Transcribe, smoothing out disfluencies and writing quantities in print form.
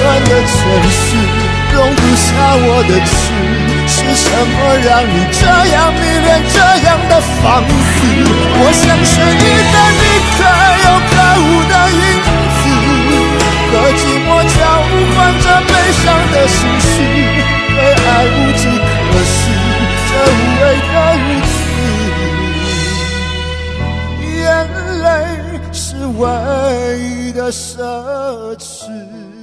乱的城市容不下我的痴。是什么让你这样迷恋这样的放肆？我像悬疑的一颗又可恶的影子，和寂寞交换着悲伤的心绪，对爱无计可施，这无谓的日子，眼泪是唯一的奢侈。